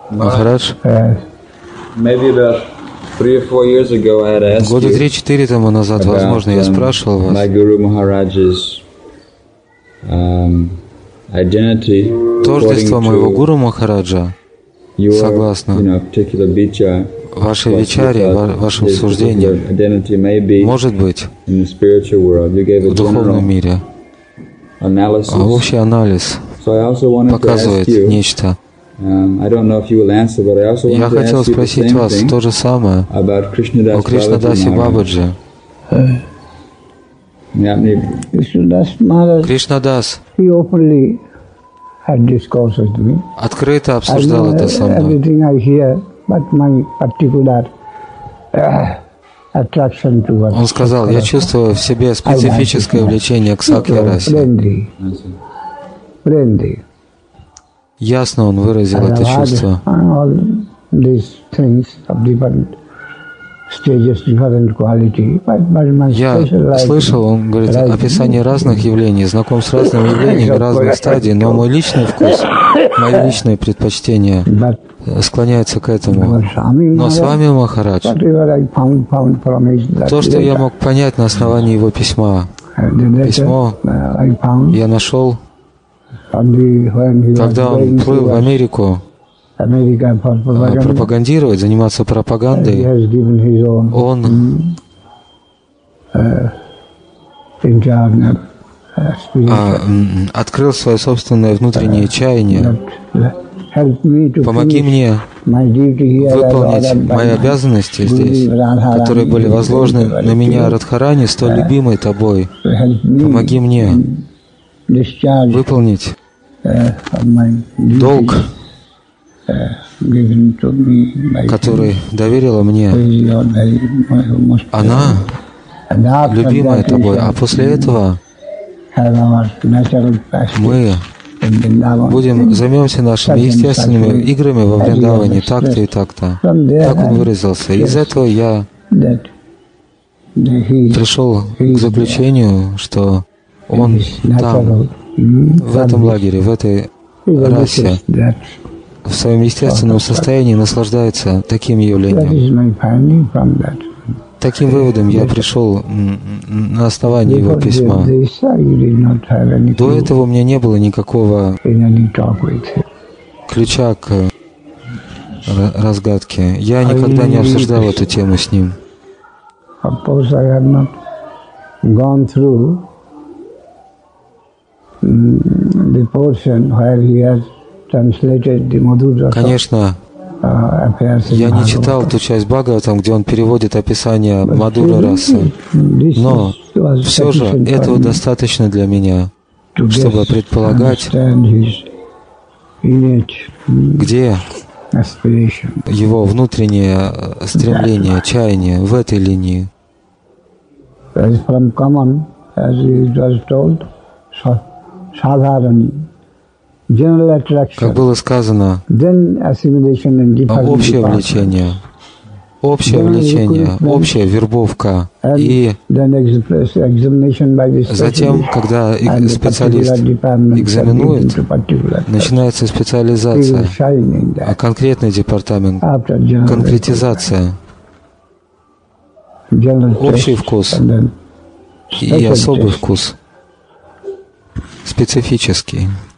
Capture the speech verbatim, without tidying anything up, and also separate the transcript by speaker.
Speaker 1: Махарадж,
Speaker 2: года три-четыре тому назад, возможно, я спрашивал вас тождество моего Гуру Махараджа, согласно вашей вичаре, вашим суждениям, может быть, в духовном мире. А общий анализ показывает нечто. Я хотел спросить вас то же самое о Кришнадасе Бабаджи. Кришнадас открыто обсуждал это со мной. Он сказал, я чувствую в себе специфическое влечение к Сакья-расе. Ясно он выразил это чувство. Я слышал, он говорит, описание разных явлений, знаком с разными явлениями разных стадий, но мой личный вкус, мои личные предпочтения склоняются к этому. Но с вами, Махарадж, то, что я мог понять на основании его письма, письмо я нашел, когда он плыл в Америку, пропагандировать, заниматься пропагандой, он а, открыл свое собственное внутреннее чаяние. Помоги мне выполнить мои обязанности здесь, которые были возложены на меня Радхарани, столь любимой тобой. Помоги мне выполнить долг, который доверила мне она, любимая тобой. А после этого мы будем займемся нашими естественными играми во Вриндаване, так-то и так-то. Так он выразился. Из этого я пришел к заключению, что он там, в этом лагере, в этой расе, в своем естественном состоянии наслаждается таким явлением. Таким выводом я пришел на основании его письма. До этого у меня не было никакого ключа к разгадке. Я никогда не обсуждал эту тему с ним. Конечно, я не читал ту часть Бхагаватам, где он переводит описание Мадхура расы, но все же этого достаточно для меня, чтобы предполагать, где его внутреннее стремление, чаяние в этой линии. Как было сказано, общее влечение, общее влечение, общая вербовка. И затем, когда специалист экзаменует, начинается специализация, а конкретный департамент, конкретизация, общий вкус и особый вкус, специфический.